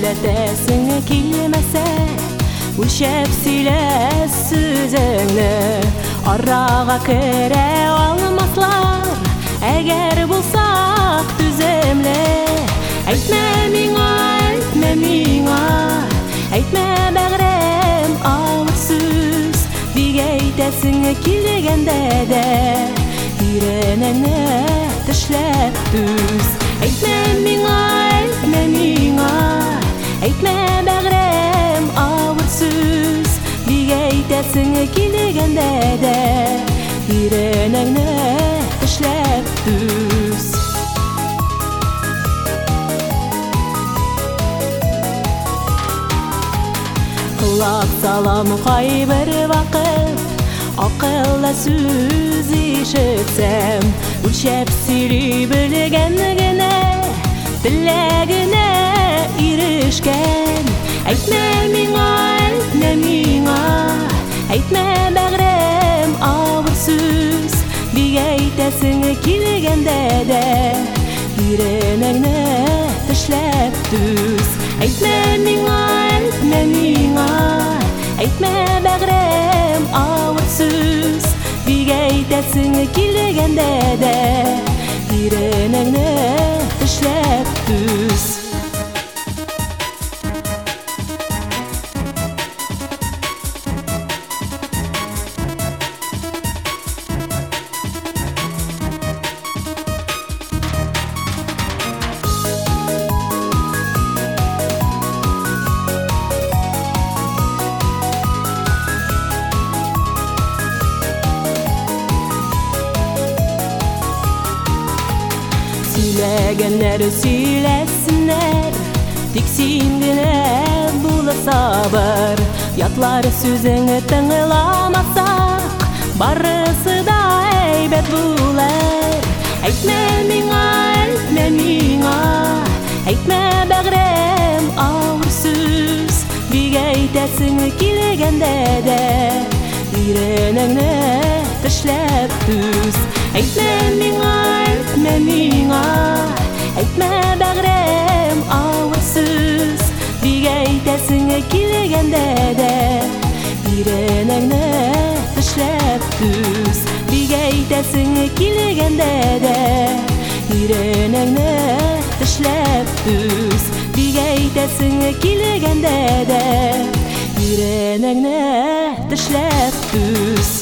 Сөйләтәсең килмәсә, үлчәп сөйлә сүзеңне. Арага керә алмаслар, әгәр булсак түземле. Әйтмә миңа, әйтмә бәгърем авыр сүз. Бик әйтәсең килгәндә дә, йөрәгеңне тешләп түз. Әйтмә миңа, әйтмә бәгърем авыр сүз. Бик әйтәсең килгәндә дә, йөрәгеңне тешләп түз. Kulak salam kayber vakit, akıllı söz işitsem. Ölçep söyley bilgengine, dilegine erişken. Әйтмә миңа, әйтмә бәгърем авыр сүз. Бик әйтәсең килгәндә дә, йөрәгеңне тешләп түз. Әйтмә миңа, әйтмә бәгърем авыр сүз. Бик әйтәсең килгәндә дә, йөрәгеңне тешләп түз. Сөйләгәннәр сөйләсеннәр, тик син генә була сабыр. Ятлар сүзеңне тыңламасак, барысы да әйбәт булыр. Әйтмә миңа, әйтмә бәгърем авыр сүз. Бик әйтәсең килгәндә дә, йөрәгеңне тешләп түз. Әйтмә миңа, әйтмә бәгърем авыр сүз. Бик әйтәсең килгәндә дә, йөрәгеңне тешләп түз. Бик әйтәсең килгәндә дә, йөрәгеңне тешләп түз. Бик әйтәсең килгәндә дә, йөрәгеңне тешләп түз.